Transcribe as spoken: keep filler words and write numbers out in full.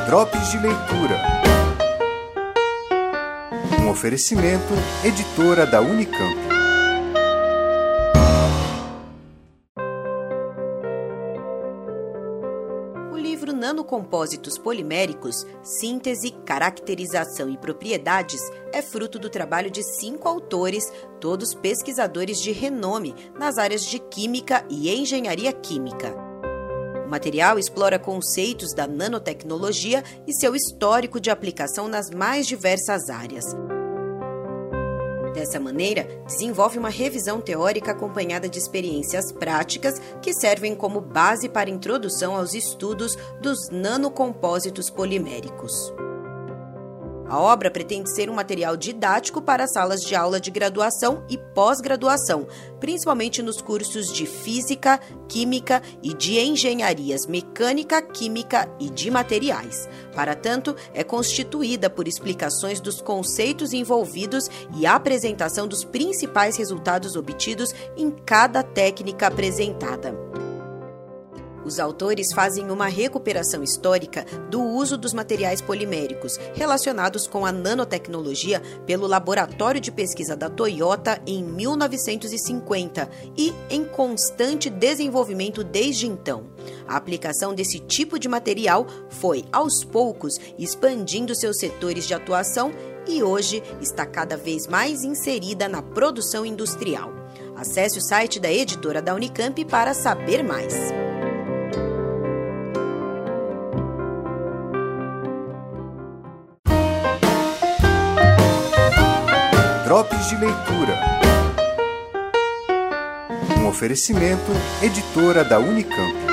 Drops de Leitura. Um oferecimento, editora da Unicamp. O livro Nanocompósitos Poliméricos, Síntese, Caracterização e Propriedades é fruto do trabalho de cinco autores, todos pesquisadores de renome nas áreas de Química e Engenharia Química. O material explora conceitos da nanotecnologia e seu histórico de aplicação nas mais diversas áreas. Dessa maneira, desenvolve uma revisão teórica acompanhada de experiências práticas que servem como base para a introdução aos estudos dos nanocompósitos poliméricos. A obra pretende ser um material didático para salas de aula de graduação e pós-graduação, principalmente nos cursos de Física, Química e de Engenharias Mecânica, Química e de Materiais. Para tanto, é constituída por explicações dos conceitos envolvidos e apresentação dos principais resultados obtidos em cada técnica apresentada. Os autores fazem uma recuperação histórica do uso dos materiais poliméricos relacionados com a nanotecnologia pelo Laboratório de Pesquisa da Toyota em mil novecentos e cinquenta e em constante desenvolvimento desde então. A aplicação desse tipo de material foi, aos poucos, expandindo seus setores de atuação e hoje está cada vez mais inserida na produção industrial. Acesse o site da editora da Unicamp para saber mais. Drops de Leitura. Um oferecimento, editora da Unicamp.